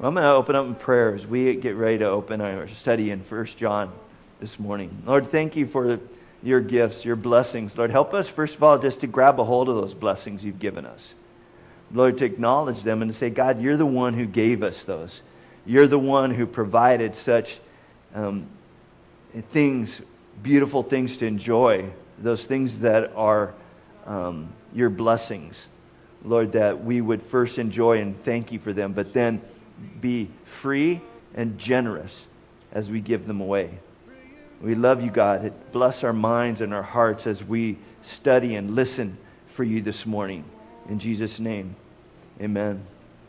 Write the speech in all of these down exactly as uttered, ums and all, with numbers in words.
Well, I'm going to open up in prayer as we get ready to open our study in First John this morning. Lord, thank you for your gifts, your blessings. Lord, help us, first of all, just to grab a hold of those blessings you've given us. Lord, to acknowledge them and to say, God, you're the one who gave us those. You're the one who provided such um, things, beautiful things to enjoy, those things that are um, your blessings. Lord, that we would first enjoy and thank you for them, but then be free and generous as we give them away. We love you, God. Bless our minds and our hearts as we study and listen for you this morning. In Jesus' name, amen.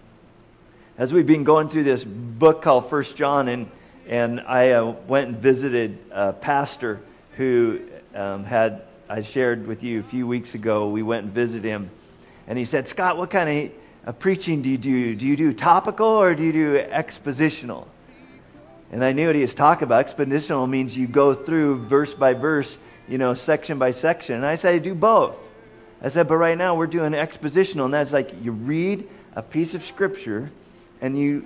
As we've been going through this book called First John, and and I uh, went and visited a pastor who um, had, I shared with you a few weeks ago, we went and visited him. And he said, Scott, what kind of uh, preaching do you do? Do you do topical or do you do expositional? And I knew what he was talking about. Expositional means you go through verse by verse, you know, section by section. And I said, I do both. I said, but right now we're doing expositional. And that's like you read a piece of scripture and you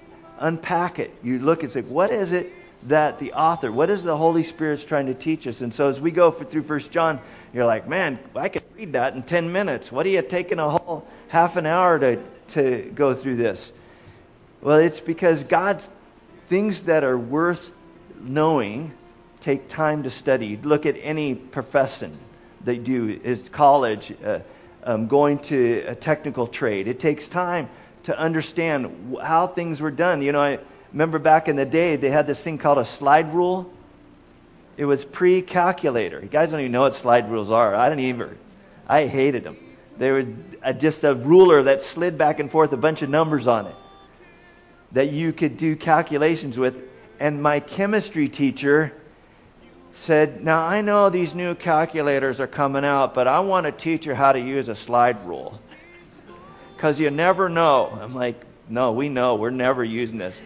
unpack it. You look and say, what is it that the author, what is the Holy Spirit's trying to teach us? And so as we go for, through First John, you're like, man, I could read that in ten minutes. What are you taking a whole half an hour to, to go through this? Well, it's because God's things that are worth knowing take time to study. Look at any profession they do, is college, uh, um, going to a technical trade. It takes time to understand how things were done. You know, I remember back in the day, they had this thing called a slide rule. It was pre-calculator. You guys don't even know what slide rules are. I didn't even. I hated them. They were just a ruler that slid back and forth, a bunch of numbers on it that you could do calculations with. And my chemistry teacher said, now I know these new calculators are coming out, but I want to teach you how to use a slide rule. Because you never know. I'm like, no, we know. We're never using this.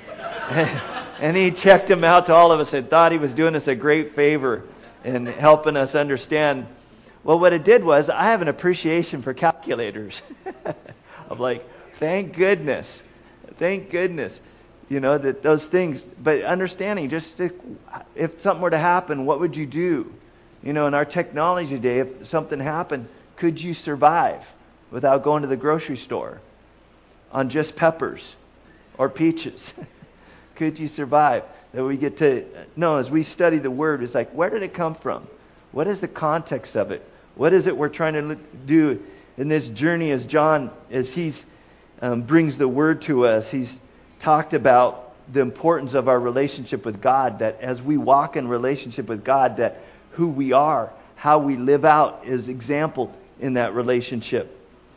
And he checked him out to all of us and thought he was doing us a great favor in helping us understand. Well, what it did was, I have an appreciation for calculators. I'm like, thank goodness. Thank goodness. You know, that those things. But understanding, just to, if something were to happen, what would you do? You know, in our technology today, if something happened, could you survive without going to the grocery store on just peppers or peaches? Could you survive? That we get to know as we study the Word, it's like, where did it come from? What is the context of it? What is it we're trying to do in this journey as John, as he's um, brings the Word to us, he's talked about the importance of our relationship with God, that as we walk in relationship with God, that who we are, how we live out is exampled in that relationship.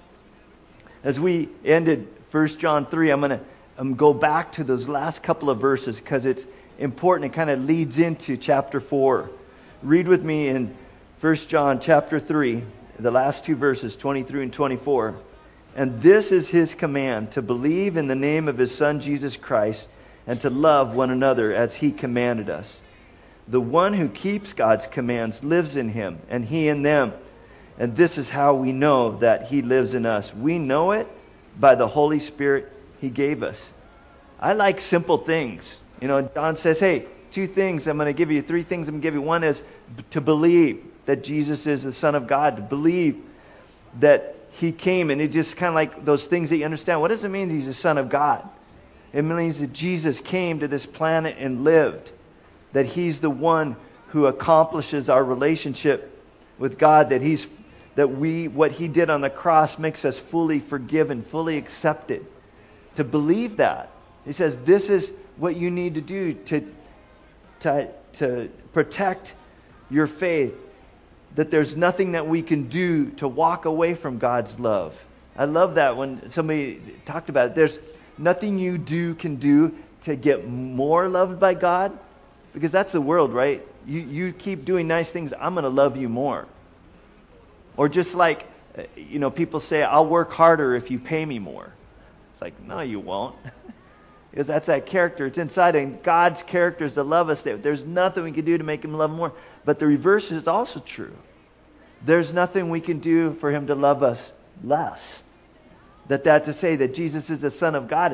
As we ended First John three, I'm going to um, go back to those last couple of verses because it's important. It kind of leads into chapter four. Read with me in First John chapter three, the last two verses, twenty-three and twenty-four. And this is his command, to believe in the name of his Son Jesus Christ and to love one another as he commanded us. The one who keeps God's commands lives in him and he in them. And this is how we know that he lives in us. We know it by the Holy Spirit he gave us. I like simple things. You know, John says, hey, two things I'm going to give you, three things I'm going to give you. One is to believe that Jesus is the Son of God, to believe that he came, and it just kind of like those things that you understand. What does it mean he's the Son of God? It means that Jesus came to this planet and lived, that he's the one who accomplishes our relationship with God, that he's that we what he did on the cross makes us fully forgiven, fully accepted. To believe that. He says this is what you need to do to to to protect your faith. That there's nothing that we can do to walk away from God's love. I love that when somebody talked about it. There's nothing you do can do to get more loved by God. Because that's the world, right? You you keep doing nice things, I'm going to love you more. Or just like, you know, people say, I'll work harder if you pay me more. It's like, no, you won't. Because that's that character. It's inside. And God's character is to love us. There's nothing we can do to make him love more. But the reverse is also true. There's nothing we can do for him to love us less. That that to say that Jesus is the Son of God, he said,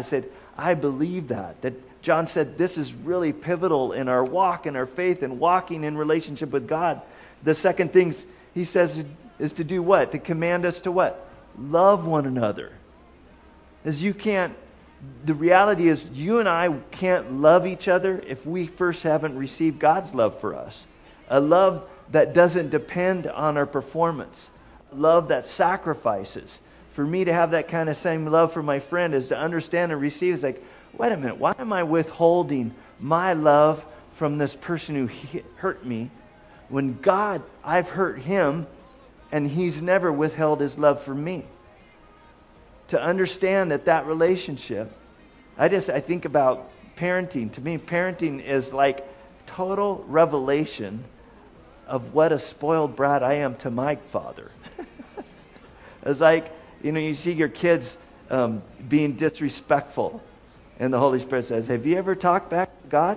I believe that. That John said this is really pivotal in our walk, in our faith, and walking in relationship with God. The second thing he says is to do what? To command us to what? Love one another. As you can't, the reality is you and I can't love each other if we first haven't received God's love for us. A love that doesn't depend on our performance. A love that sacrifices. For me to have that kind of same love for my friend is to understand and receive. It's like, wait a minute, why am I withholding my love from this person who hurt me when God, I've hurt him and he's never withheld his love for me? To understand that that relationship, I just, I think about parenting. To me, parenting is like total revelation of what a spoiled brat I am to my father. It's like, you know, you see your kids um, being disrespectful, and the Holy Spirit says, have you ever talked back to God?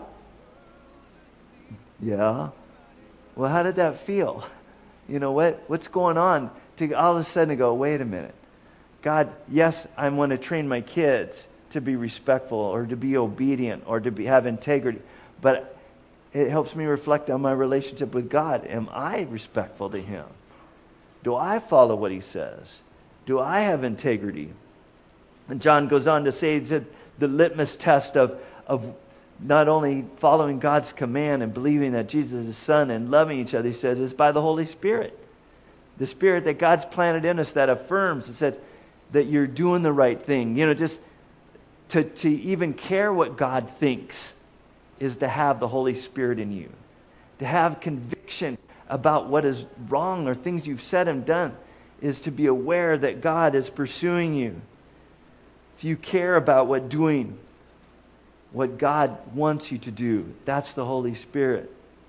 Yeah. Well, how did that feel? You know, what what's going on? To all of a sudden go, wait a minute. God, yes, I want to train my kids to be respectful or to be obedient or to be, have integrity. But it helps me reflect on my relationship with God. Am I respectful to Him? Do I follow what He says? Do I have integrity? And John goes on to say that the litmus test of, of not only following God's command and believing that Jesus is His Son and loving each other, he says, is by the Holy Spirit. The Spirit that God's planted in us that affirms, it says, that you're doing the right thing. You know, just to, to even care what God thinks is to have the Holy Spirit in you. To have conviction about what is wrong or things you've said and done is to be aware that God is pursuing you. If you care about what doing, what God wants you to do, that's the Holy Spirit.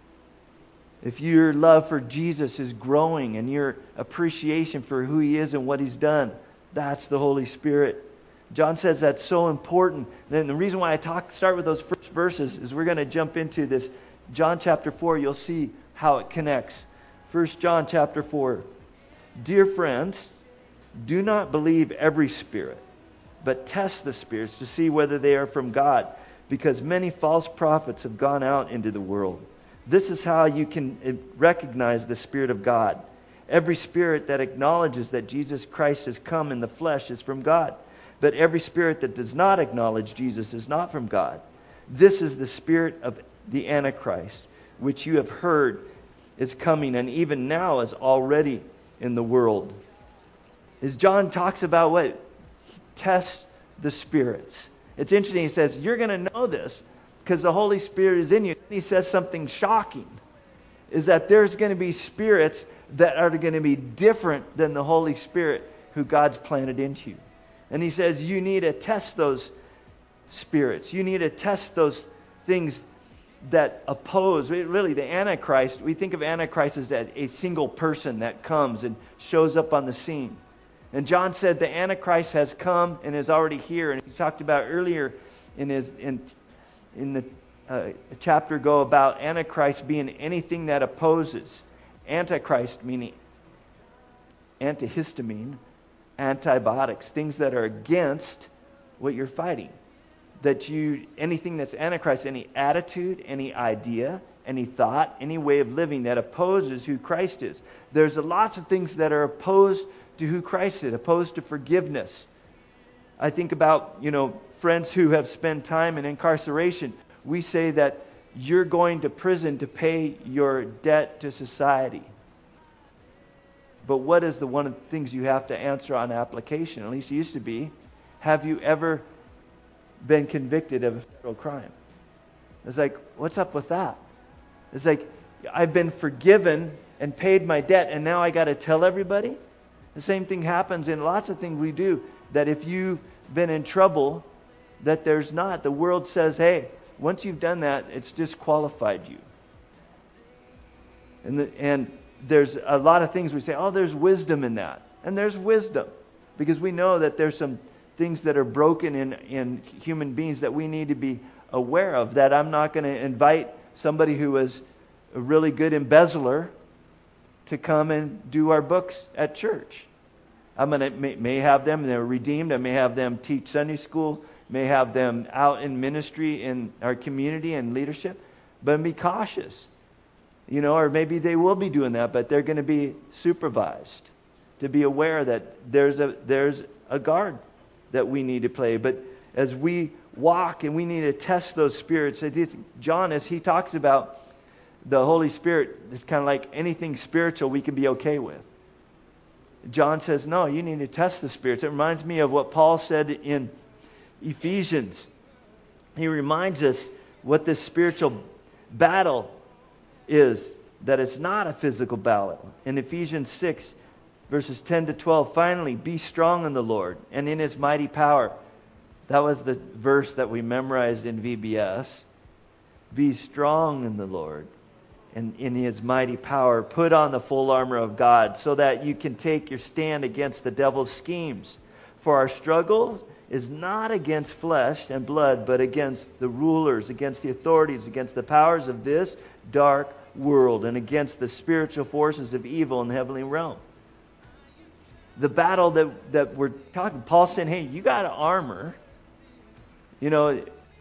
If your love for Jesus is growing and your appreciation for who He is and what He's done, that's the Holy Spirit. John says that's so important. Then the reason why I talk start with those first verses is we're going to jump into this John chapter four. You'll see how it connects. First John chapter four. Dear friends, do not believe every spirit, but test the spirits to see whether they are from God, because many false prophets have gone out into the world. This is how you can recognize the Spirit of God. Every spirit that acknowledges that Jesus Christ has come in the flesh is from God. But every spirit that does not acknowledge Jesus is not from God. This is the spirit of the Antichrist, which you have heard is coming and even now is already in the world. As John talks about what? He tests the spirits. It's interesting. He says, you're going to know this because the Holy Spirit is in you. He says something shocking. Is that there's going to be spirits that are going to be different than the Holy Spirit who God's planted into you. And he says you need to test those spirits. You need to test those things that oppose. Really, the Antichrist, we think of Antichrist as that a single person that comes and shows up on the scene. And John said the Antichrist has come and is already here. And he talked about earlier in his in in the uh, a chapter ago about Antichrist being anything that opposes. Antichrist meaning antihistamine, antibiotics, things that are against what you're fighting. That you, anything that's Antichrist, any attitude, any idea, any thought, any way of living that opposes who Christ is. There's a lots of things that are opposed to who Christ is, opposed to forgiveness. I think about, you know, friends who have spent time in incarceration. We say that you're going to prison to pay your debt to society. But what is the one of the things you have to answer on application? At least it used to be. Have you ever been convicted of a federal crime? It's like, what's up with that? It's like, I've been forgiven and paid my debt, and now I got to tell everybody? The same thing happens in lots of things we do. That if you've been in trouble, that there's not. The world says, hey, once you've done that, it's disqualified you. And the, and there's a lot of things we say, oh, there's wisdom in that. And there's wisdom. Because we know that there's some things that are broken in, in human beings that we need to be aware of. That I'm not going to invite somebody who is a really good embezzler to come and do our books at church. I'm going to may, may have them, they're redeemed. I may have them teach Sunday school. may have them out in ministry in our community and leadership, but be cautious. You know, or maybe they will be doing that, but they're going to be supervised to be aware that there's a there's a guard that we need to play. But as we walk and we need to test those spirits, I think John, as he talks about the Holy Spirit, it's kind of like anything spiritual we can be okay with. John says, no, you need to test the spirits. It reminds me of what Paul said in Ephesians. He reminds us what this spiritual battle is, that it's not a physical battle. In Ephesians six, verses ten to twelve, finally, be strong in the Lord and in His mighty power. That was the verse that we memorized in V B S. Be strong in the Lord and in His mighty power. Put on the full armor of God so that you can take your stand against the devil's schemes. For our struggle is not against flesh and blood, but against the rulers, against the authorities, against the powers of this dark world, and against the spiritual forces of evil in the heavenly realm. The battle that, that we're talking, Paul saying, hey, you got armor. You know,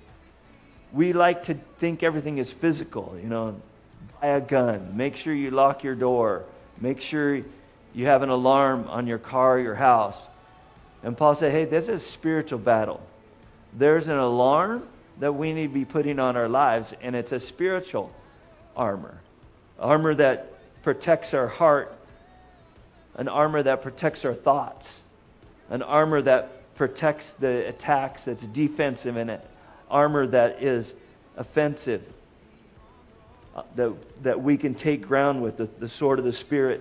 we like to think everything is physical. You know, buy a gun. Make sure you lock your door. Make sure you have an alarm on your car or your house. And Paul said, hey, this is a spiritual battle. There's an alarm that we need to be putting on our lives, and it's a spiritual armor. Armor that protects our heart. An armor that protects our thoughts. An armor that protects the attacks that's defensive, and an armor that is offensive. Uh, that, that we can take ground with the, the sword of the Spirit.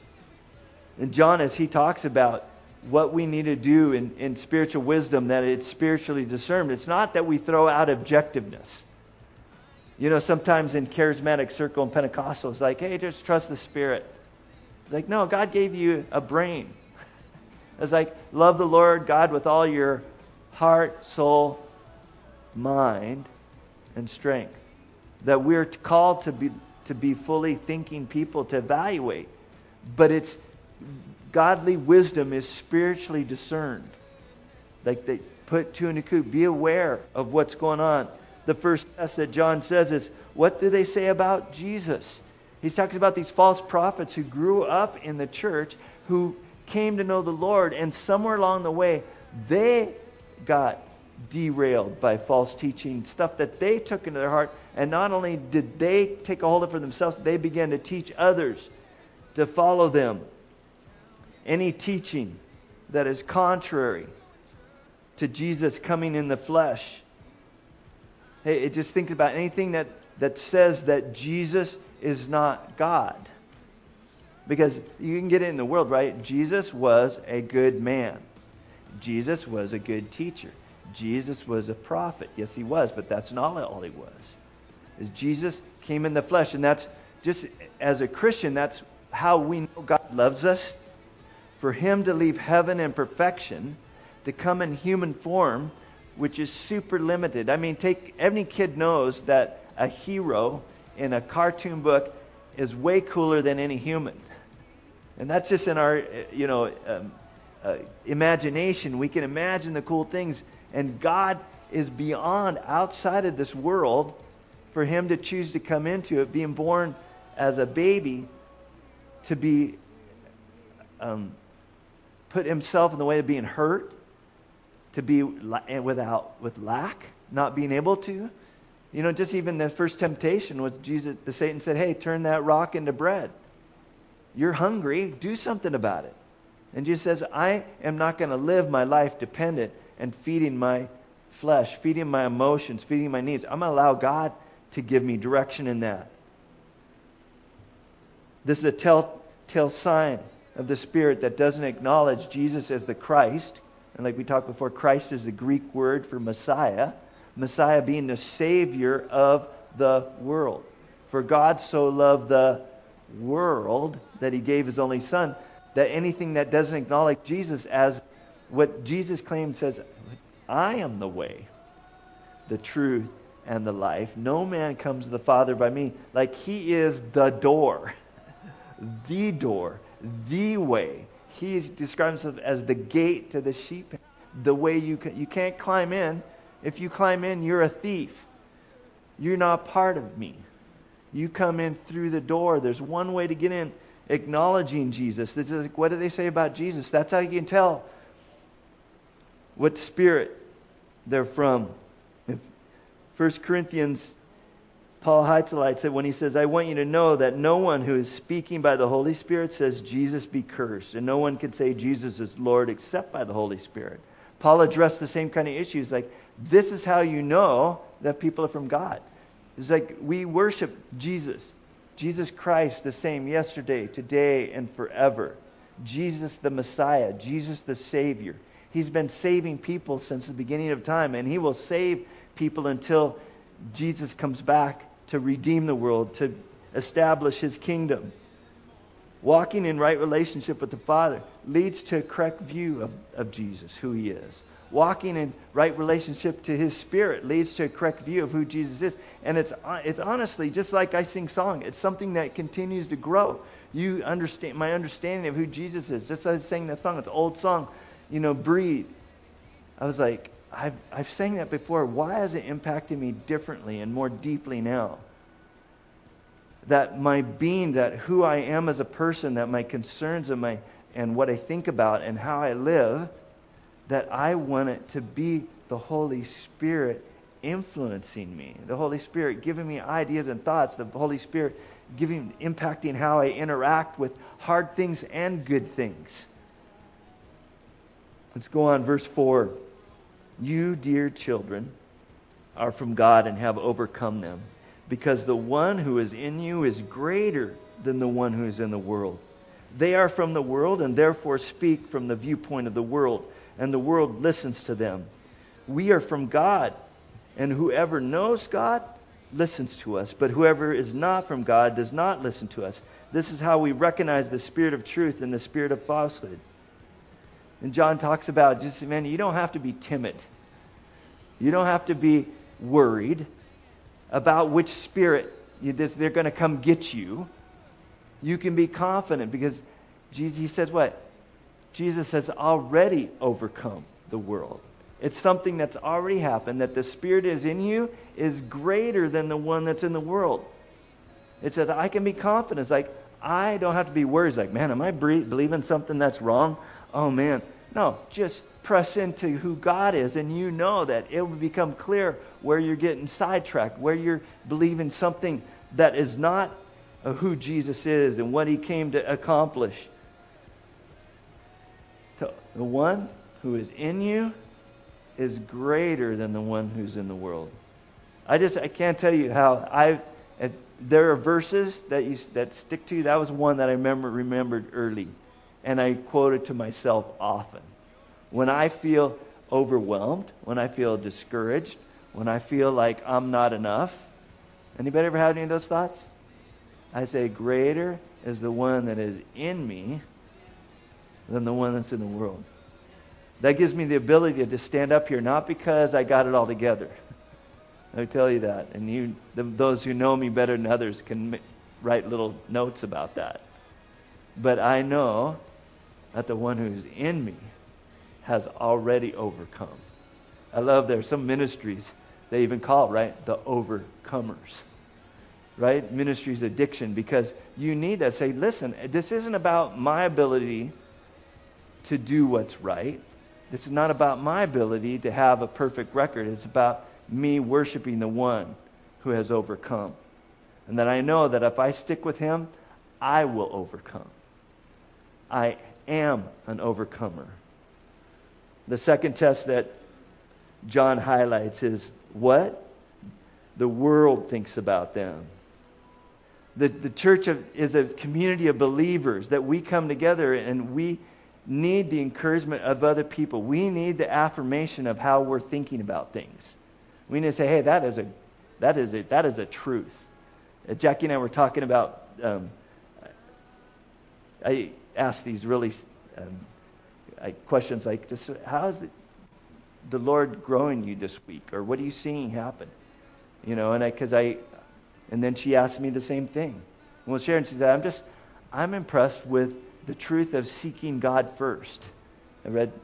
And John, as he talks about what we need to do in, in spiritual wisdom, that it's spiritually discerned. It's not that we throw out objectiveness. You know, sometimes in charismatic circle and Pentecostal, it's like, hey, just trust the Spirit. It's like, no, God gave you a brain. It's like, love the Lord God with all your heart, soul, mind, and strength. That we're called to be to be fully thinking people, to evaluate. But it's godly wisdom is spiritually discerned. Like they put two in a coop. Be aware of what's going on. The first test that John says is, what do they say about Jesus? He talks about these false prophets who grew up in the church, who came to know the Lord, and somewhere along the way, they got derailed by false teaching, stuff that they took into their heart. And not only did they take a hold of it for themselves, they began to teach others to follow them. Any teaching that is contrary to Jesus coming in the flesh. Hey, it just think about anything that, that says that Jesus is not God. Because you can get it in the world, right? Jesus was a good man. Jesus was a good teacher. Jesus was a prophet. Yes, he was, but that's not all he was. Is Jesus came in the flesh, and that's just as a Christian, that's how we know God loves us. For Him to leave heaven in perfection, to come in human form, which is super limited. I mean, take any kid knows that a hero in a cartoon book is way cooler than any human, and that's just in our, you know, um, uh, imagination. We can imagine the cool things, and God is beyond, outside of this world, for Him to choose to come into it, being born as a baby, to be um, put Himself in the way of being hurt, to be without with lack, not being able to. You know, just even the first temptation was Jesus. The Satan said, "Hey, turn that rock into bread. You're hungry. Do something about it." And Jesus says, "I am not going to live my life dependent and feeding my flesh, feeding my emotions, feeding my needs. I'm going to allow God to give me direction in that." This is a telltale sign of the Spirit that doesn't acknowledge Jesus as the Christ. And like we talked before, Christ is the Greek word for Messiah. Messiah being the Savior of the world. For God so loved the world that He gave His only Son, that anything that doesn't acknowledge Jesus as what Jesus claims, says, "I am the way, the truth, and the life. No man comes to the Father by me." Like He is the door. The door. The way. He describes Himself as the gate to the sheep. The way you can, you can't climb in If you climb in, you're a thief. You're not part of me. You come in through the door. There's one way to get in, acknowledging Jesus. This is like, what do they say about Jesus? That's how you can tell what spirit they're from. If First Corinthians, Paul highlights it when he says, I want you to know that no one who is speaking by the Holy Spirit says Jesus be cursed. And no one can say Jesus is Lord except by the Holy Spirit. Paul addressed the same kind of issues. Like, this is how you know that people are from God. It's like we worship Jesus. Jesus Christ the same yesterday, today, and forever. Jesus the Messiah. Jesus the Savior. He's been saving people since the beginning of time. And He will save people until Jesus comes back to redeem the world, to establish His kingdom. Walking in right relationship with the Father leads to a correct view of, of Jesus, who He is. Walking in right relationship to His Spirit leads to a correct view of who Jesus is. And it's it's honestly, just like I sing song, it's something that continues to grow. You understand, my understanding of who Jesus is. Just as I was saying that song, it's an old song, you know, Breathe. I was like, I've, I've sang that before. Why is it impacting me differently and more deeply now? That my being, that who I am as a person, that my concerns and my and what I think about and how I live, that I want it to be the Holy Spirit influencing me. The Holy Spirit giving me ideas and thoughts. The Holy Spirit giving, impacting how I interact with hard things and good things. Let's go on, verse four. You, dear children, are from God and have overcome them, because the one who is in you is greater than the one who is in the world. They are from the world and therefore speak from the viewpoint of the world, and the world listens to them. We are from God, and whoever knows God listens to us, but whoever is not from God does not listen to us. This is how we recognize the spirit of truth and the spirit of falsehood. And John talks about, just, man, you don't have to be timid. You don't have to be worried about which spirit you, they're going to come get you. You can be confident because Jesus, He says what? Jesus has already overcome the world. It's something that's already happened, that the Spirit is in you is greater than the one that's in the world. It says, I can be confident. It's like, I don't have to be worried. It's like, man, am I believing something that's wrong? Oh, man. No, just press into who God is, and you know that it will become clear where you're getting sidetracked, where you're believing something that is not who Jesus is and what He came to accomplish. The one who is in you is greater than the one who's in the world. I just I can't tell you how I. There are verses that you that stick to you. That was one that I remember remembered early, and I quoted to myself often. When I feel overwhelmed, when I feel discouraged, when I feel like I'm not enough. Anybody ever had any of those thoughts? I say, greater is the one that is in me than the one that's in the world. That gives me the ability to stand up here, not because I got it all together. I tell you that. And you, the, those who know me better than others can m- write little notes about that. But I know that the one who's in me has already overcome. I love there's some ministries, they even call it, right, the overcomers. Right? Ministries addiction, because you need that. Say, listen, this isn't about my ability to do what's right. This is not about my ability to have a perfect record. It's about me worshiping the one who has overcome. And that I know that if I stick with Him, I will overcome. I am an overcomer. The second test that John highlights is what the world thinks about them. The, the church of, is a community of believers that we come together and we need the encouragement of other people. We need the affirmation of how we're thinking about things. We need to say, hey, that is a that is a, that is a truth. Uh, Jackie and I were talking about, um, I asked these really um, I, questions like, just how is it, the Lord growing you this week? Or what are you seeing happen? You know, and I, because I, and then she asked me the same thing. Well, Sharon, she said, I'm just, I'm impressed with the truth of seeking God first. I read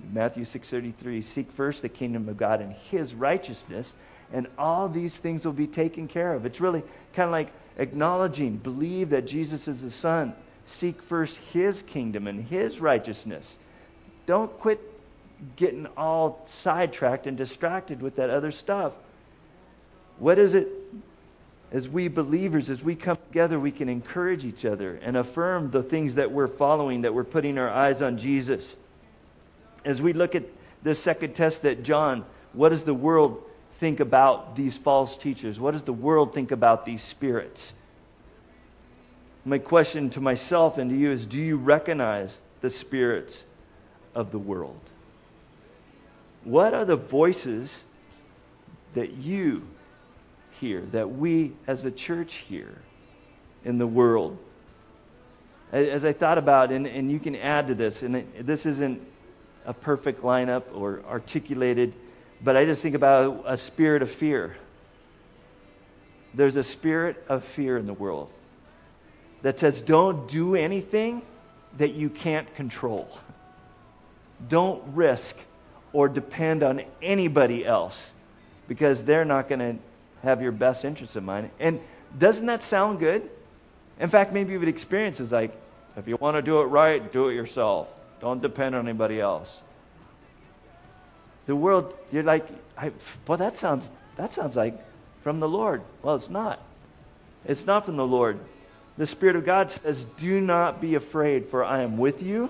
Matthew six thirty-three, seek first the kingdom of God and his righteousness, and all these things will be taken care of. It's really kind of like acknowledging, believe that Jesus is the Son. Seek first his kingdom and his righteousness. Don't quit getting all sidetracked and distracted with that other stuff. What is it? As we believers, as we come together, we can encourage each other and affirm the things that we're following, that we're putting our eyes on Jesus. As we look at the second test that John, what does the world think about these false teachers? What does the world think about these spirits? My question to myself and to you is, do you recognize the spirits of the world? What are the voices that you hear, that we as a church hear in the world? As I thought about, and, and you can add to this, and it, this isn't a perfect lineup or articulated, but I just think about a spirit of fear. There's a spirit of fear in the world that says, don't do anything that you can't control. Don't risk or depend on anybody else, because they're not going to have your best interests in mind. And doesn't that sound good? In fact, maybe you've experienced it's like, if you want to do it right, do it yourself. Don't depend on anybody else. The world, you're like, I, well, that sounds that sounds like from the Lord. Well, it's not. It's not from the Lord. The Spirit of God says, do not be afraid, for I am with you.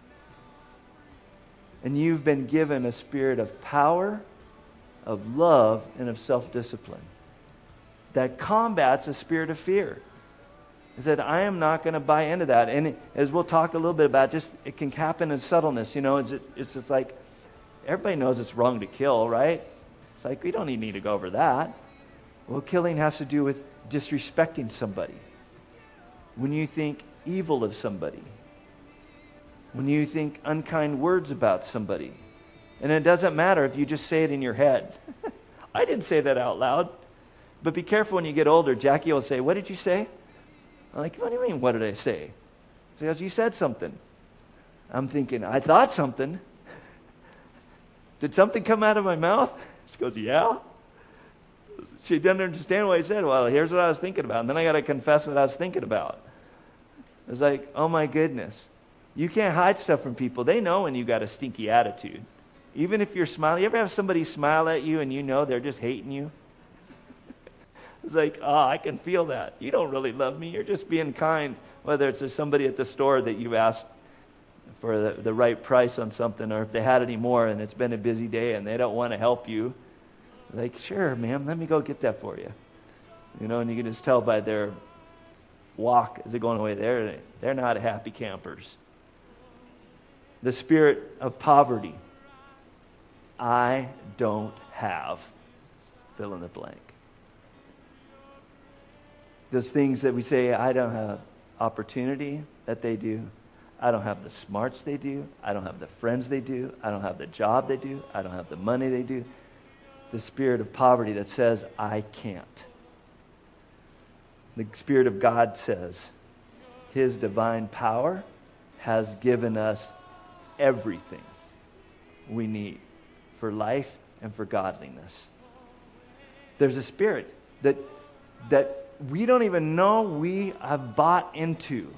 And you've been given a spirit of power, of love, and of self-discipline that combats a spirit of fear. He said, I am not going to buy into that. And as we'll talk a little bit about, just it can happen in subtleness. You know, it's, it's just like, everybody knows it's wrong to kill, right? It's like, we don't even need to go over that. Well, killing has to do with disrespecting somebody. When you think evil of somebody. When you think unkind words about somebody. And it doesn't matter if you just say it in your head. I didn't say that out loud. But be careful when you get older. Jackie will say, what did you say? I'm like, what do you mean, what did I say? She goes, you said something. I'm thinking, I thought something. Did something come out of my mouth? She goes, yeah. She didn't understand what I said. Well, here's what I was thinking about. And then I got to confess what I was thinking about. It's like, oh my goodness. You can't hide stuff from people. They know when you got a stinky attitude. Even if you're smiling. You ever have somebody smile at you and you know they're just hating you? It's like, oh, I can feel that. You don't really love me. You're just being kind. Whether it's to somebody at the store that you've asked for the, the right price on something, or if they had any more and it's been a busy day and they don't want to help you. Like, sure, ma'am, let me go get that for you. You know, and you can just tell by their walk as they're going away. They're, they're not happy campers. The spirit of poverty. I don't have fill in the blank. Those things that we say, I don't have opportunity that they do. I don't have the smarts they do. I don't have the friends they do. I don't have the job they do. I don't have the money they do. The spirit of poverty that says, I can't. The Spirit of God says, His divine power has given us everything we need for life and for godliness. There's a spirit that that we don't even know we have bought into.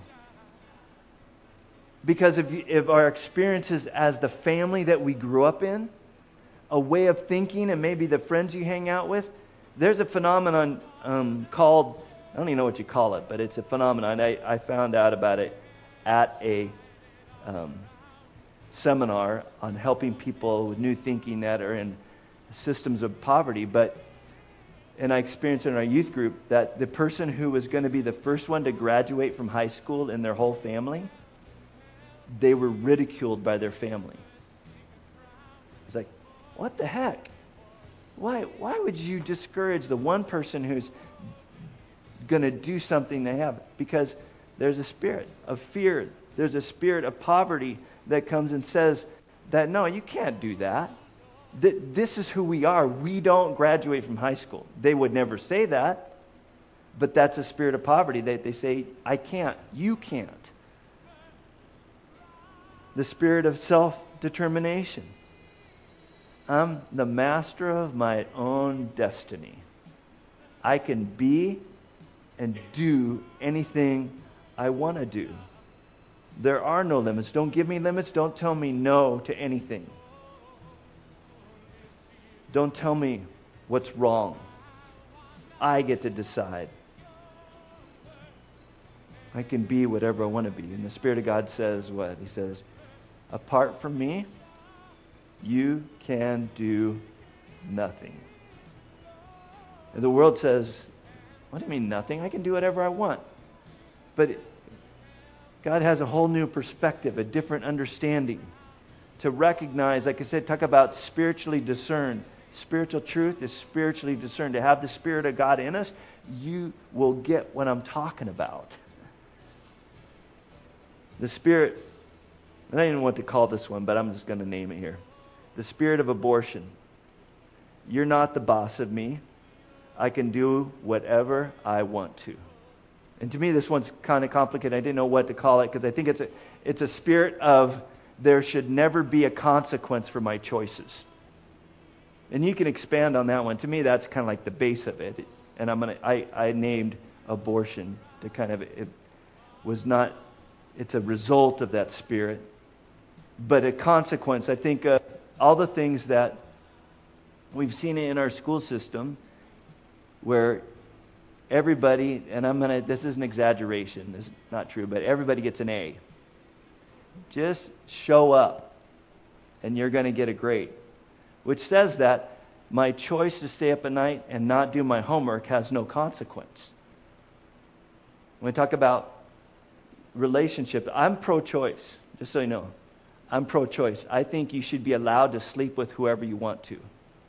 Because of, of our experiences as the family that we grew up in, a way of thinking, and maybe the friends you hang out with, there's a phenomenon um, called, I don't even know what you call it, but it's a phenomenon. I, I found out about it at a um, seminar on helping people with new thinking that are in systems of poverty. But and I experienced it in our youth group that the person who was going to be the first one to graduate from high school in their whole family, they were ridiculed by their family. It's like, what the heck? Why why would you discourage the one person who's going to do something they have? Because there's a spirit of fear. There's a spirit of poverty that comes and says that, no, you can't do that. That this is who we are. We don't graduate from high school. They would never say that, but that's a spirit of poverty. They, they say, I can't. You can't. The spirit of self self-determination. I'm the master of my own destiny. I can be and do anything I want to do. There are no limits. Don't give me limits. Don't tell me no to anything. Don't tell me what's wrong. I get to decide. I can be whatever I want to be. And the Spirit of God says what? He says, apart from me, you can do nothing. And the world says, what do you mean nothing? I can do whatever I want. But God has a whole new perspective, a different understanding. To recognize, like I said, talk about spiritually discerned. Spiritual truth is spiritually discerned. To have the Spirit of God in us, you will get what I'm talking about. The Spirit, I don't even know what to call this one, but I'm just going to name it here. The spirit of abortion. You're not the boss of me. I can do whatever I want to. And to me, this one's kind of complicated. I didn't know what to call it because I think it's a it's a spirit of there should never be a consequence for my choices. And you can expand on that one. To me, that's kind of like the base of it. And I'm gonna I, I named abortion to kind of it was not. It's a result of that spirit, but a consequence. I think uh, all the things that we've seen in our school system, where everybody, and I'm gonna, this is an exaggeration, this is not true, but everybody gets an A. Just show up, and you're going to get a grade. Which says that my choice to stay up at night and not do my homework has no consequence. When we talk about relationship, I'm pro-choice, just so you know. I'm pro-choice. I think you should be allowed to sleep with whoever you want to.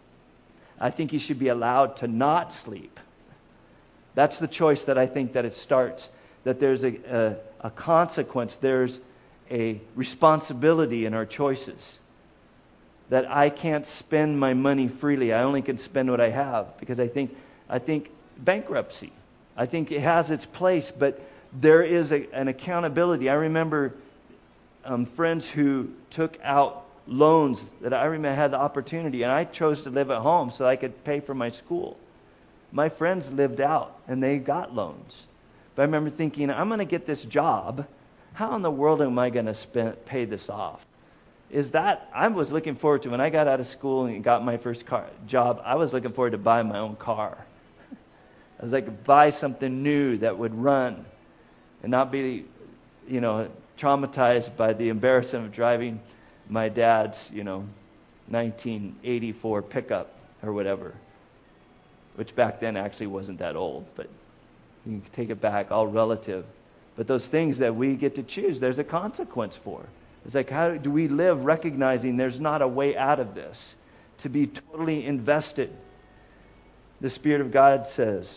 I think you should be allowed to not sleep. That's the choice that I think that it starts. That there's a, a, a consequence. There's a responsibility in our choices. That I can't spend my money freely. I only can spend what I have. Because I think I think bankruptcy. I think it has its place, but there is a, an accountability. I remember um, friends who took out loans that I remember had the opportunity, and I chose to live at home so I could pay for my school. My friends lived out, and they got loans. But I remember thinking, I'm going to get this job. How in the world am I going to spend, pay this off? Is that, I was looking forward to, when I got out of school and got my first car job, I was looking forward to buying my own car. I was like, buy something new that would run and not be, you know, traumatized by the embarrassment of driving my dad's, you know, nineteen eighty-four pickup or whatever, which back then actually wasn't that old, but you can take it back, all relative. But those things that we get to choose, there's a consequence for. It's like, how do we live recognizing there's not a way out of this? To be totally invested. The Spirit of God says,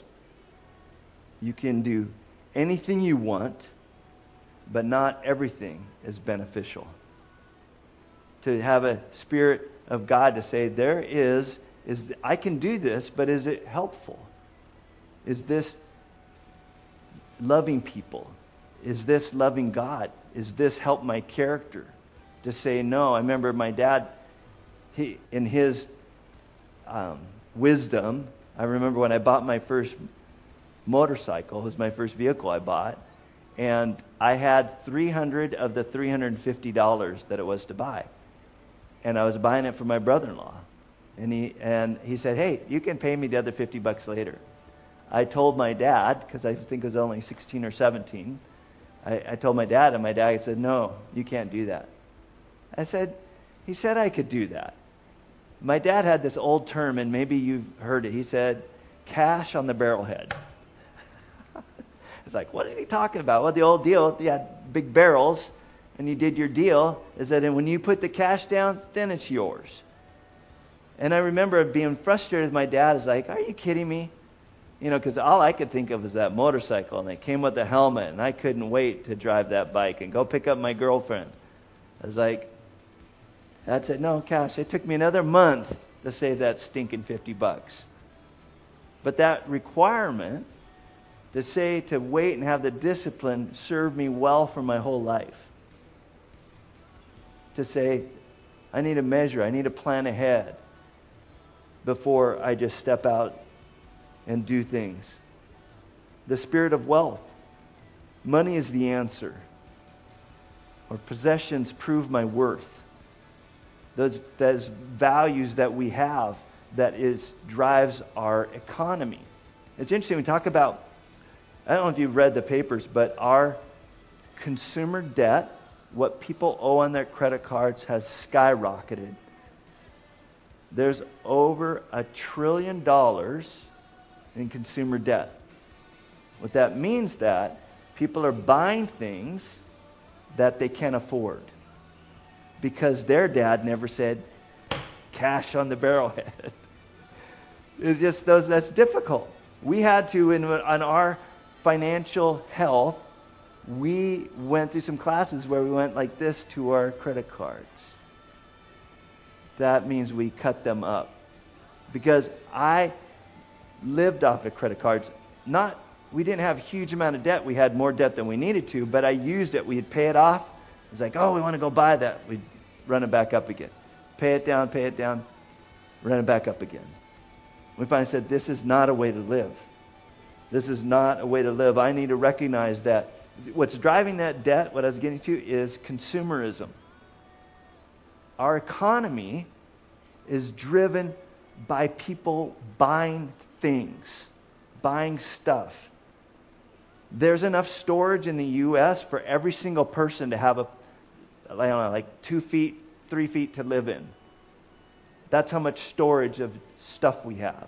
you can do anything you want, but not everything is beneficial. To have a Spirit of God to say, there is, is I can do this, but is it helpful? Is this loving people? Is this loving God? Is this help my character? To say no. I remember my dad, he in his um, wisdom, I remember when I bought my first motorcycle, it was my first vehicle I bought, and I had three hundred of the three hundred fifty dollars that it was to buy. And I was buying it for my brother-in-law. And he and he said, hey, you can pay me the other fifty bucks later. I told my dad, because I think it was only sixteen or seventeen, I, I told my dad, and my dad said, no, you can't do that. I said, he said I could do that. My dad had this old term, and maybe you've heard it. He said, cash on the barrelhead. It's like, what is he talking about? Well, the old deal, you had big barrels, and you did your deal, is that when you put the cash down, then it's yours. And I remember being frustrated with my dad. Is like, are you kidding me? You know, because all I could think of was that motorcycle, and it came with a helmet, and I couldn't wait to drive that bike and go pick up my girlfriend. I was like, Dad said, no, cash. It took me another month to save that stinking fifty bucks. But that requirement to say, to wait and have the discipline served me well for my whole life. To say, I need to measure. I need to plan ahead before I just step out and do things. The spirit of wealth. Money is the answer. Or possessions prove my worth. Those, those values that we have that is drives our economy. It's interesting, we talk about, I don't know if you've read the papers, but our consumer debt, what people owe on their credit cards, has skyrocketed. There's over a trillion dollars in consumer debt. What that means that people are buying things that they can't afford because their dad never said cash on the barrelhead. It's just those that's difficult. We had to in on our financial health. We went through some classes where we went like this to our credit cards. That means we cut them up. Because I lived off of credit cards. Not, we didn't have a huge amount of debt. We had more debt than we needed to, but I used it. We'd pay it off. It's like, oh, we want to go buy that. We'd run it back up again. Pay it down, pay it down, run it back up again. We finally said, this is not a way to live. This is not a way to live. I need to recognize that what's driving that debt, what I was getting to, is consumerism. Our economy is driven by people buying things, buying stuff. There's enough storage in the U S for every single person to have a, I don't know, like two feet, three feet to live in. That's how much storage of stuff we have.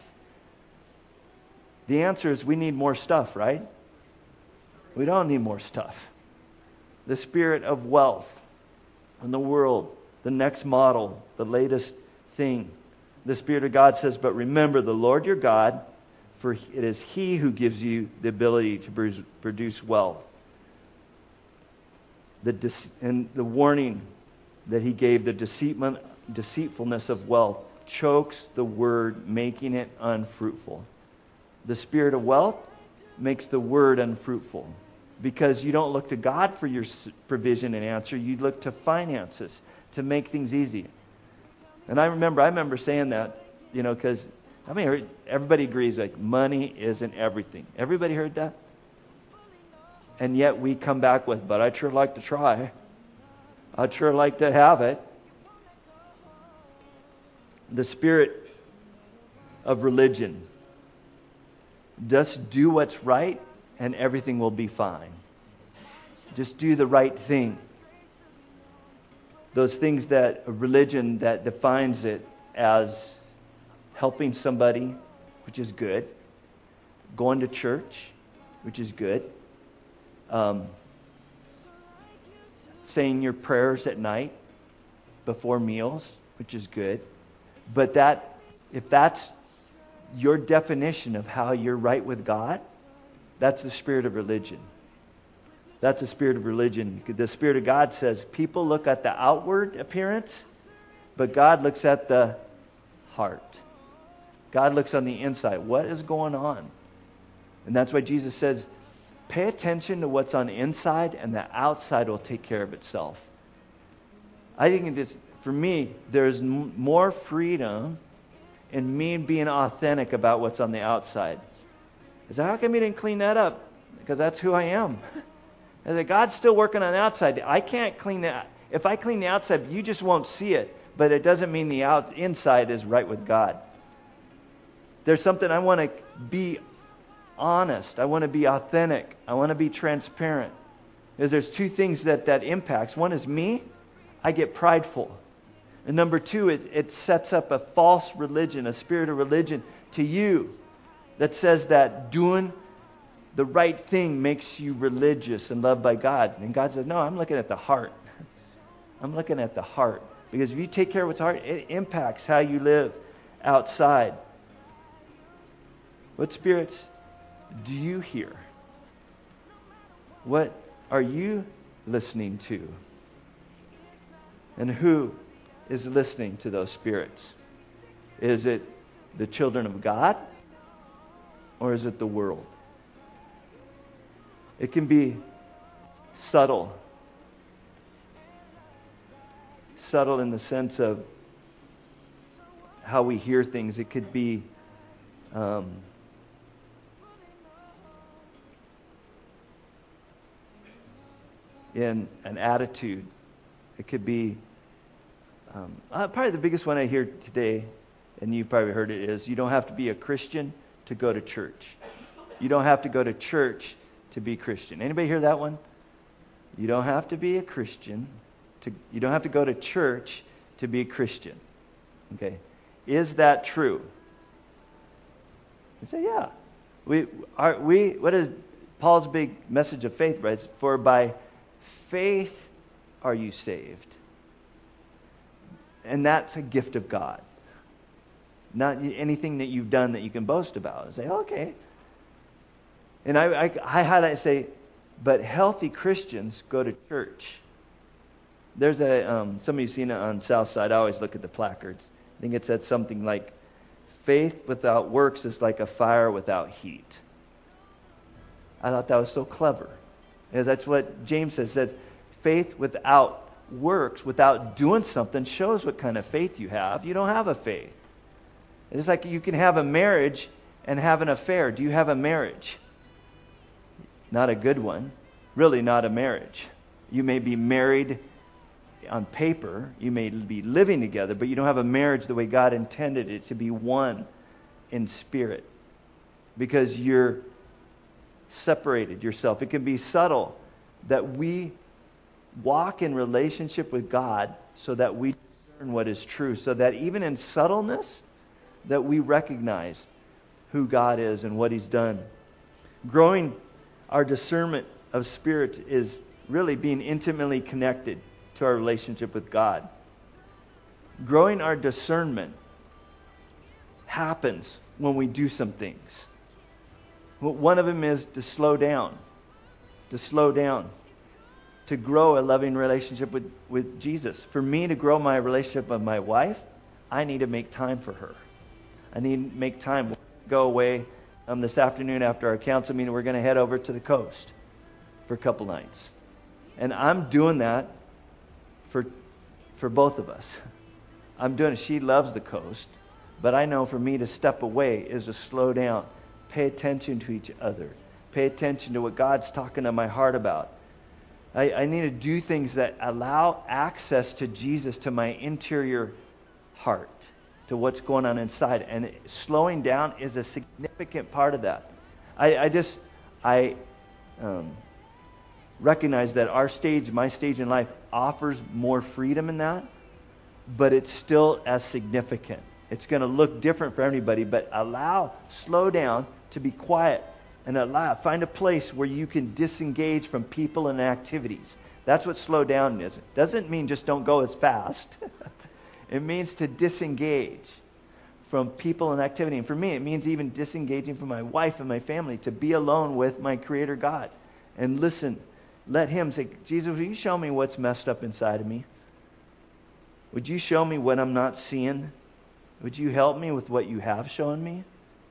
The answer is we need more stuff, right? We don't need more stuff. The spirit of wealth in the world, the next model, the latest thing. The Spirit of God says, but remember the Lord your God, for it is He who gives you the ability to produce wealth. The de- and the warning that He gave, the deceitfulness of wealth, chokes the word, making it unfruitful. The spirit of wealth makes the word unfruitful because you don't look to God for your provision and answer. You look to finances to make things easy. And I remember, I remember saying that, you know, because I mean, everybody agrees like money isn't everything. Everybody heard that? And yet we come back with, but I'd sure like to try. I'd sure like to have it. The spirit of religion. Just do what's right and everything will be fine. Just do the right thing. Those things that religion that defines it as helping somebody, which is good. Going to church, which is good. Um, saying your prayers at night before meals, which is good. But that, if that's your definition of how you're right with God, that's the spirit of religion. That's the spirit of religion. The Spirit of God says people look at the outward appearance, but God looks at the heart. God looks on the inside. What is going on? And that's why Jesus says, pay attention to what's on the inside and the outside will take care of itself. I think it is, for me, there's m- more freedom in me being authentic about what's on the outside. Is that, how come you didn't clean that up? Because that's who I am. And that God's still working on the outside. I can't clean that. If I clean the outside, you just won't see it. But it doesn't mean the out inside is right with God. There's something I want to be honest. I want to be authentic. I want to be transparent. Because there's two things that that impacts. One is me. I get prideful. And number two, it, it sets up a false religion, a spirit of religion to you that says that doing the right thing makes you religious and loved by God. And God says, no, I'm looking at the heart. I'm looking at the heart. Because if you take care of what's heart, it impacts how you live outside. What spirits do you hear? What are you listening to? And who is listening to those spirits? Is it the children of God? Or is it the world? It can be subtle. subtle in the sense of how we hear things. It could be um, in an attitude. It could be um, uh, probably the biggest one I hear today, and you've probably heard it, is you don't have to be a Christian to go to church. You don't have to go to church to be Christian. Anybody hear that one? You don't have to be a Christian. To, you don't have to go to church to be a Christian. Okay. Is that true? You say, yeah. We are we what is Paul's big message of faith, right? For by faith are you saved. And that's a gift of God. Not anything that you've done that you can boast about. Say, okay. And I, I, I highlight and say, but healthy Christians go to church. There's a, um, some of you seen it on South Side. I always look at the placards. I think it said something like, faith without works is like a fire without heat. I thought that was so clever. Because that's what James says, that faith without works, without doing something, shows what kind of faith you have. You don't have a faith. It's like you can have a marriage and have an affair. Do you have a marriage? Not a good one. Really not a marriage. You may be married on paper. You may be living together, but you don't have a marriage the way God intended it to be, one in spirit. Because you're separated yourself. It can be subtle that we walk in relationship with God so that we discern what is true. So that even in subtleness, that we recognize who God is and what He's done. Growing our discernment of spirit is really being intimately connected to our relationship with God. Growing our discernment happens when we do some things. One of them is to slow down. To slow down. To grow a loving relationship with, with Jesus. For me to grow my relationship with my wife, I need to make time for her. I need to make time. We'll go away um, this afternoon after our council meeting. We're going to head over to the coast for a couple nights. And I'm doing that for for both of us. I'm doing it. She loves the coast. But I know for me to step away is to slow down. Pay attention to each other. Pay attention to what God's talking to my heart about. I, I need to do things that allow access to Jesus, to my interior heart, to what's going on inside. And slowing down is a significant part of that. I, I just, I um, recognize that our stage, my stage in life, offers more freedom in that, but it's still as significant. It's going to look different for everybody, but allow, slow down, to be quiet, and allow, find a place where you can disengage from people and activities. That's what slow down is. It doesn't mean just don't go as fast. It means to disengage from people and activity. And for me, it means even disengaging from my wife and my family, to be alone with my Creator God and listen. Let Him say, Jesus, will you show me what's messed up inside of me? Would you show me what I'm not seeing? Would you help me with what you have shown me?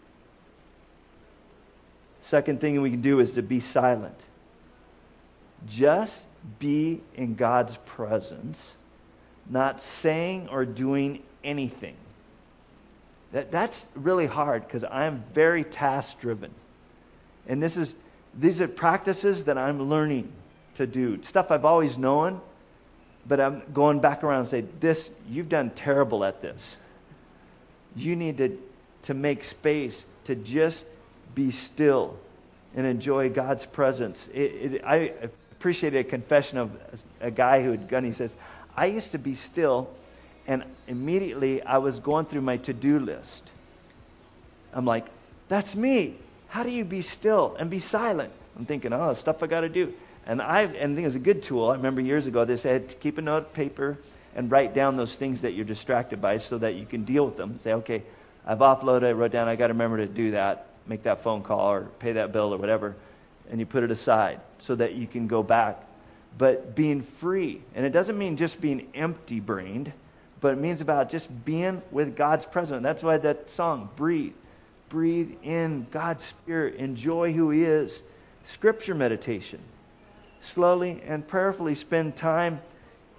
Second thing we can do is to be silent. Just be in God's presence, not saying or doing anything. That, that's really hard because I'm very task-driven. And this is these are practices that I'm learning to do. Stuff I've always known, but I'm going back around and say, this, you've done terrible at this. You need to, to make space to just be still and enjoy God's presence. It, it, I appreciated a confession of a guy who had gone, he says, I used to be still, and immediately I was going through my to-do list. I'm like, that's me. How do you be still and be silent? I'm thinking, oh, stuff I got to do. And I and I think it was a good tool. I remember years ago they said to keep a note of paper and write down those things that you're distracted by so that you can deal with them. Say, okay, I've offloaded, I wrote down, I got to remember to do that, make that phone call or pay that bill or whatever, and you put it aside so that you can go back. But being free, and it doesn't mean just being empty-brained, but it means about just being with God's presence. That's why that song, Breathe. Breathe in God's Spirit. Enjoy who He is. Scripture meditation. Slowly and prayerfully spend time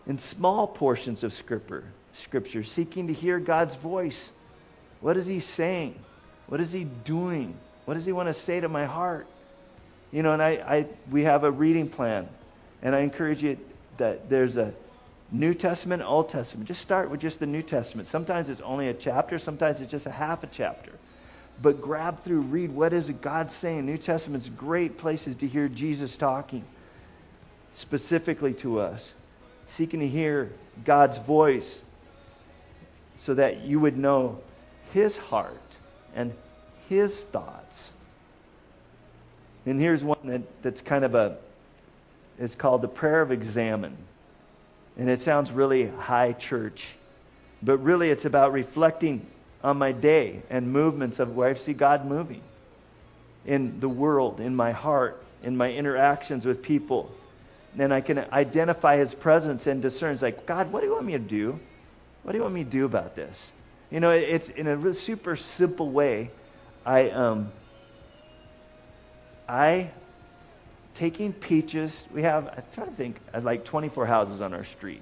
in small portions of scripture, scripture, seeking to hear God's voice. What is he saying? What is he doing? What does he want to say to my heart? You know, and I, I we have a reading plan, and I encourage you that there's a New Testament, Old Testament. Just start with just the New Testament. Sometimes it's only a chapter, sometimes it's just a half a chapter. But grab through, read what is God saying. New Testament's great places to hear Jesus talking specifically to us, seeking to hear God's voice so that you would know his heart and his thoughts. And here's one that, that's kind of a, it's called the prayer of examine. And it sounds really high church, but really it's about reflecting on my day and movements of where I see God moving in the world, in my heart, in my interactions with people. Then I can identify his presence and discern. It's like, God, what do you want me to do? What do you want me to do about this? You know, it's in a really super simple way. I um I taking Peaches. We have, I'm trying to think, I like twenty-four houses on our street.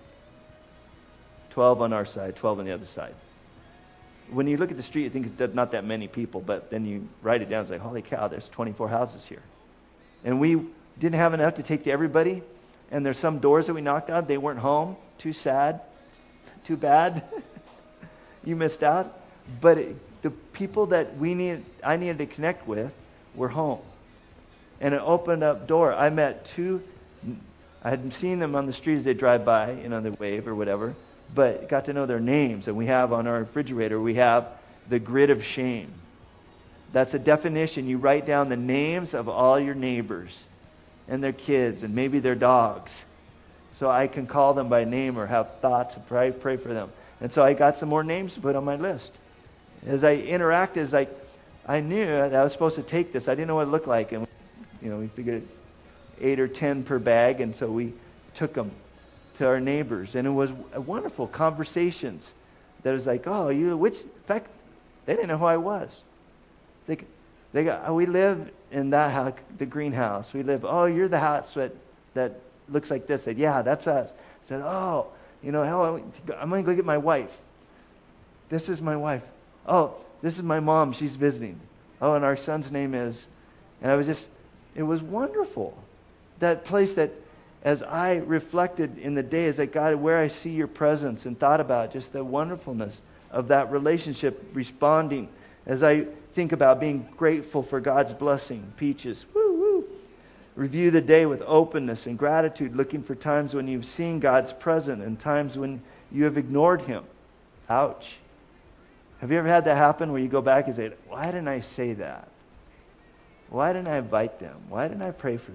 twelve on our side, twelve on the other side. When you look at the street, you think there's not that many people, but then you write it down, it's like, holy cow, there's twenty-four houses here. And we didn't have enough to take to everybody, and there's some doors that we knocked on, they weren't home. Too sad. Too bad. You missed out. But it, the people that we need, I needed to connect with were home. And it opened up door. I met two, I hadn't seen them on the street as they drive by, you know, they wave or whatever, but got to know their names. And we have on our refrigerator, we have the grid of shame. That's a definition. You write down the names of all your neighbors and their kids and maybe their dogs. So I can call them by name or have thoughts and pray, pray for them. And so I got some more names to put on my list. As I interacted, as like I knew that I was supposed to take this. I didn't know what it looked like. And you know, we figured eight or ten per bag, and so we took them to our neighbors, and it was wonderful conversations. That was like, oh, you, which, in fact, they didn't know who I was. They, they got, oh, we live in that house, the greenhouse. We live, oh, you're the house that that looks like this. I said, yeah, that's us. I said, oh, you know, hell, I'm going to go get my wife. This is my wife. Oh, this is my mom. She's visiting. Oh, and our son's name is, and I was just. It was wonderful. That place that as I reflected in the day, is that God, where I see your presence and thought about just the wonderfulness of that relationship responding. As I think about being grateful for God's blessing, Peaches, woo woo. Review the day with openness and gratitude, looking for times when you've seen God's presence and times when you have ignored him. Ouch. Have you ever had that happen where you go back and say, why didn't I say that? Why didn't I invite them? Why didn't I pray for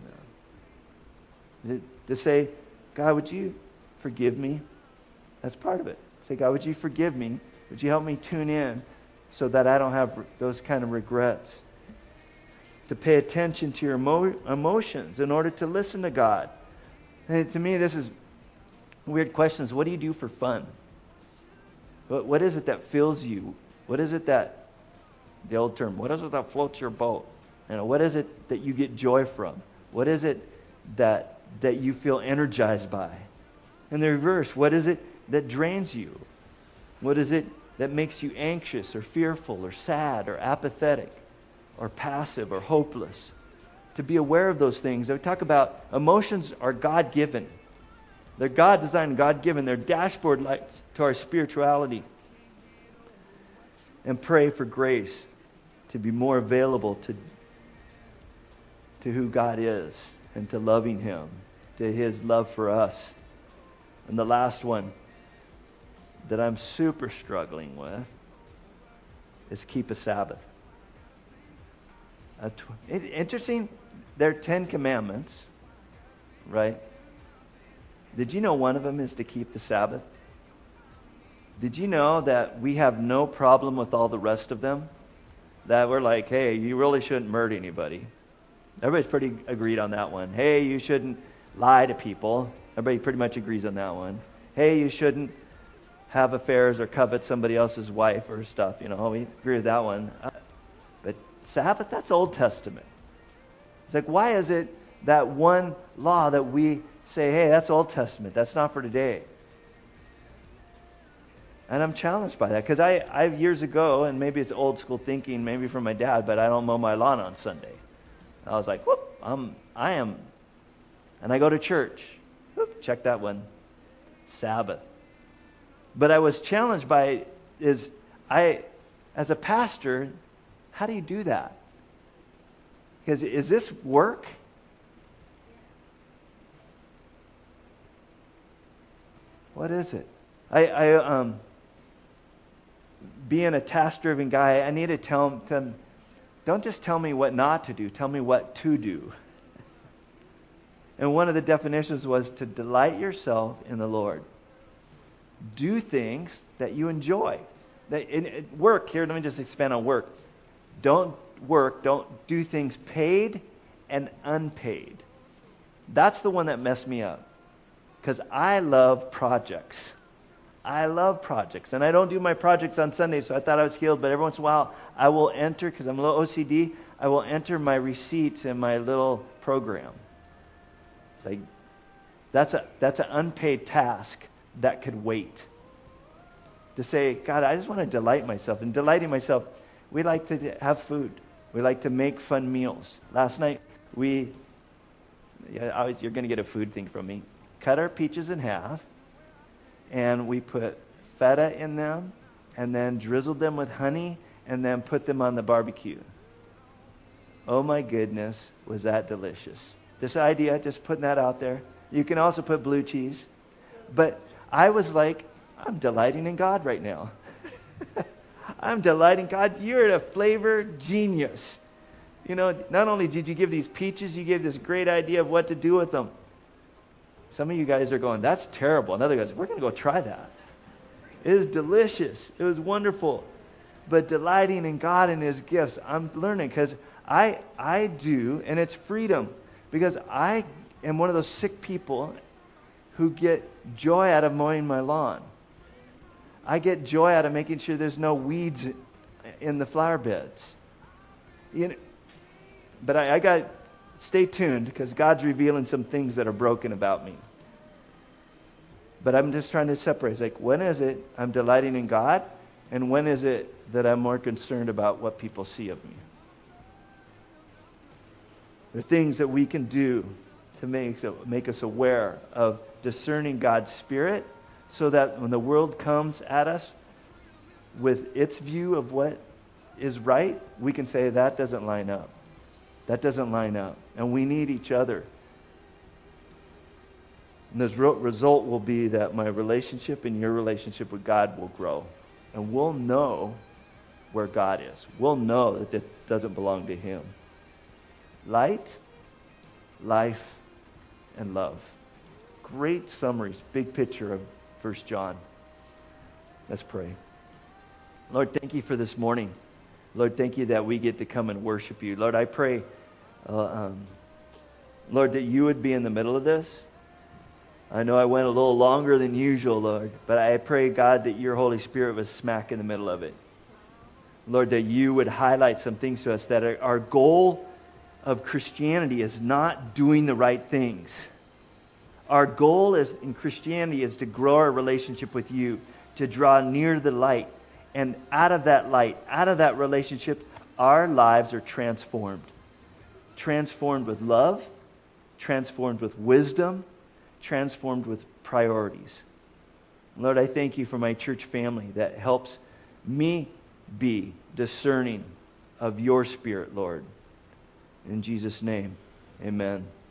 them? To say, God, would you forgive me? That's part of it. Say, God, would you forgive me? Would you help me tune in so that I don't have those kind of regrets? To pay attention to your emo- emotions in order to listen to God. And to me, this is weird questions. What do you do for fun? What, what is it that fills you? What is it that, the old term, what is it that floats your boat? You know, what is it that you get joy from? What is it that that you feel energized by? In the reverse, what is it that drains you? What is it that makes you anxious or fearful or sad or apathetic or passive or hopeless? To be aware of those things. We talk about emotions are God-given. They're God-designed, God-given. They're dashboard lights to our spirituality. And pray for grace to be more available to to who God is and to loving him, to his love for us. And the last one that I'm super struggling with is keep a Sabbath. A tw- it, interesting, there are Ten Commandments, right? Did you know one of them is to keep the Sabbath? Did you know that we have no problem with all the rest of them? That we're like, hey, you really shouldn't murder anybody. Everybody's pretty agreed on that one. Hey, you shouldn't lie to people. Everybody pretty much agrees on that one. Hey, you shouldn't have affairs or covet somebody else's wife or stuff. You know, we agree with that one. Uh, but Sabbath, that's Old Testament. It's like, why is it that one law that we say, hey, that's Old Testament, that's not for today? And I'm challenged by that because I, I years ago, and maybe it's old school thinking, maybe from my dad, but I don't mow my lawn on Sunday. I was like, whoop, I'm, I am, and I go to church. Whoop, check that one. Sabbath. But I was challenged by is I, as a pastor, how do you do that? Because is this work? What is it? I, I um, being a task-driven guy, I need to tell them, don't just tell me what not to do, tell me what to do. And one of the definitions was to delight yourself in the Lord. Do things that you enjoy. That in, in work, here, let me just expand on work. Don't work, don't do things paid and unpaid. That's the one that messed me up. Because I love projects. I love projects. And I don't do my projects on Sunday, so I thought I was healed. But every once in a while, I will enter, because I'm a little O C D, I will enter my receipts in my little program. It's like, that's a that's an unpaid task that could wait. To say, God, I just want to delight myself. And delighting myself, we like to have food. We like to make fun meals. Last night, we, yeah, always, you're going to get a food thing from me, cut our peaches in half, and we put feta in them, and then drizzled them with honey, and then put them on the barbecue. Oh my goodness, was that delicious. This idea, just putting that out there. You can also put blue cheese. But I was like, I'm delighting in God right now. I'm delighting God. You're a flavor genius. You know, not only did you give these peaches, you gave this great idea of what to do with them. Some of you guys are going, that's terrible. And other guys, we're going to go try that. It is delicious. It was wonderful. But delighting in God and His gifts, I'm learning because I I do, and it's freedom. Because I am one of those sick people who get joy out of mowing my lawn. I get joy out of making sure there's no weeds in the flower beds. You know, but I, I got, stay tuned because God's revealing some things that are broken about me. But I'm just trying to separate. It's like, when is it I'm delighting in God? And when is it that I'm more concerned about what people see of me? There are things that we can do to make, make us aware of discerning God's Spirit so that when the world comes at us with its view of what is right, we can say that doesn't line up. That doesn't line up. And we need each other. And the result will be that my relationship and your relationship with God will grow. And we'll know where God is. We'll know that it doesn't belong to Him. Light, life, and love. Great summaries, big picture of First John. Let's pray. Lord, thank you for this morning. Lord, thank you that we get to come and worship you. Lord, I pray, uh, um, Lord, that you would be in the middle of this. I know I went a little longer than usual, Lord, but I pray, God, that your Holy Spirit was smack in the middle of it. Lord, that you would highlight some things to us, that our, our goal of Christianity is not doing the right things. Our goal is in Christianity is to grow our relationship with you, to draw near the light. And out of that light, out of that relationship, our lives are transformed. Transformed with love, transformed with wisdom, transformed with priorities. Lord, I thank you for my church family that helps me be discerning of your Spirit, Lord. In Jesus' name, amen.